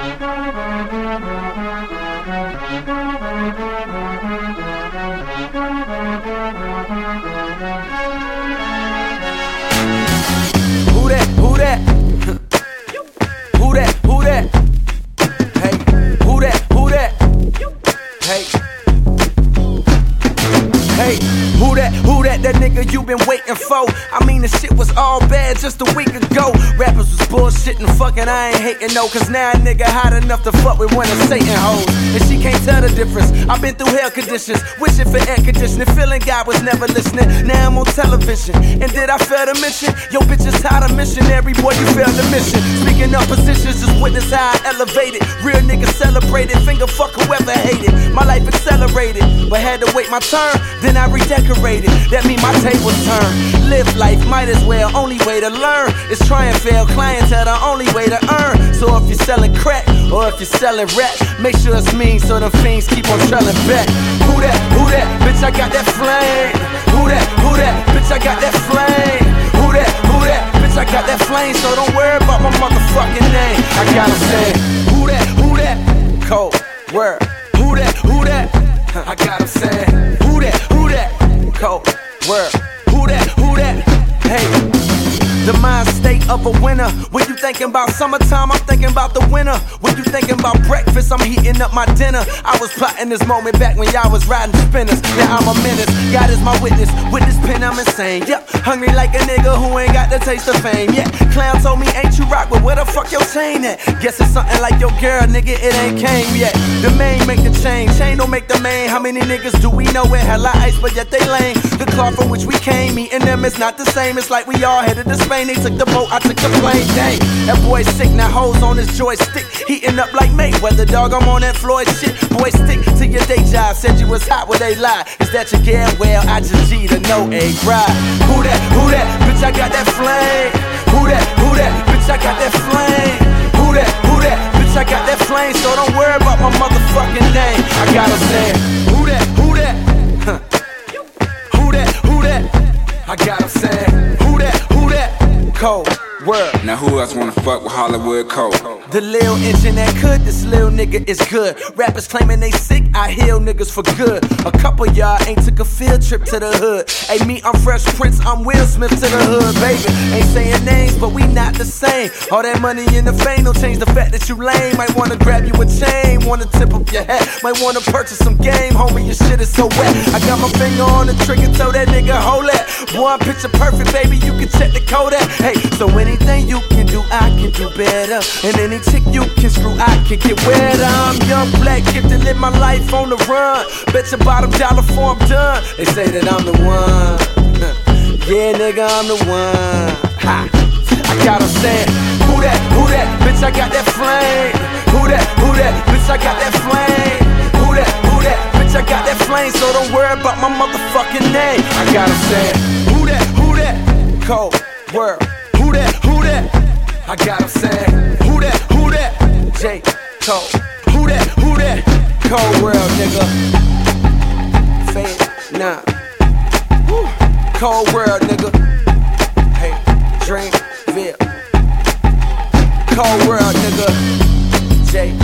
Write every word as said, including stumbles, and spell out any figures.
Who that? Who that? Who that? Who that? Hey, who that? Who that? Hey. Hey, who that, who that, that nigga you been waiting for? I mean the shit was all bad just a week ago. Rappers was bullshitting, fucking, I ain't hating no. Cause now a nigga hot enough to fuck with one of Satan hoes. And she can't tell the difference. I've been through hell conditions, wishing for air conditioning, feeling God was never listening. Now I'm on television, and did I fail to mention? Yo bitch is hot a missionary, boy you failed the mission. Speaking of positions, just witness how I elevated. Real niggas celebrated, finger fuck whoever hated. My life accelerated, but had to wait my turn. Then I redecorated, that mean my tables turn. Live life, might as well, only way to learn is try and fail, clientele the only way to earn. So if you're selling crack, or if you're selling rap, make sure it's mean so the fiends keep on trailing back. Who that, who that, bitch I got that flame. Who that, who that, bitch I got that flame. Who that, who that, bitch I got that flame. So don't worry about my motherfucking name. I gotta say, who that, who that, cold word. Who that, who that, I gotta say, who that, who that, cold word. Who that, who that, hey. The mind state of a winner. When you thinking about summertime, I'm thinking about the winter. When you thinking about breakfast, I'm heating up my dinner. I was plotting this moment back when y'all was riding spinners. Now I'm a menace, God is my witness. With this pen I'm insane, yep. Hungry like a nigga who ain't got the taste of fame, yeah. Clown told me ain't you rock, but where the fuck your chain at? Guess it's something like your girl, nigga, it ain't came yet. The main make the chain, chain don't make the main. How many niggas do we know with hella ice, but yet they lame? The car from which we came, me and them is not the same. It's like we all headed to Spain. They took the boat, I took the plane, dang. That boy sick, now hoes on his joystick. Heating up like Mayweather, dog, I'm on that Floyd shit. Boy, stick to your day job, said you was hot, well they lie. Is that your gal? Well, I just G to no A ride. Who that, who that, bitch I got that flame. Who that, who that, bitch I got that flame. Who that, who that, bitch I got that flame. So don't worry about my motherfucking name. I gotta say, who that, who that, huh. Who that, who that, I gotta say, who that, who that, cold word. Now who else wanna fuck with Hollywood Cole? The lil engine that could, this lil nigga is good. Rappers claiming they sick, I heal niggas for good. A couple y'all ain't took a field trip to the hood. Hey me, I'm Fresh Prince, I'm Will Smith to the hood, baby. Ain't saying names, but we not the same. All that money and the fame don't change the fact that you lame. Might wanna grab you a chain, wanna tip up your hat. Might wanna purchase some game, homie, your shit is so wet. I got my finger on the trigger, told that nigga hold that. Boy, I'm picture perfect, baby, you can check the code at. Hey, so anything you can do, I can do better. And any chick you can screw, I can get wetter. I'm young, black, get to live my life on the run. Bet your bottom dollar before I'm done. They say that I'm the one. Yeah, nigga, I'm the one. Ha. I gotta say, who that, who that, bitch, I got that flame. Who that, who that, bitch, I got that flame. Who that, who that, bitch, I got that flame. So don't worry about my motherfucking name. I gotta say, who that, who that, cold word. Who that, who that, I gotta say, who that, who that, J. Cole. Who that, who that, cold world, nigga. Say it now. Woo. Cold world, nigga. Hey, Dreamville. Cold world, nigga. J.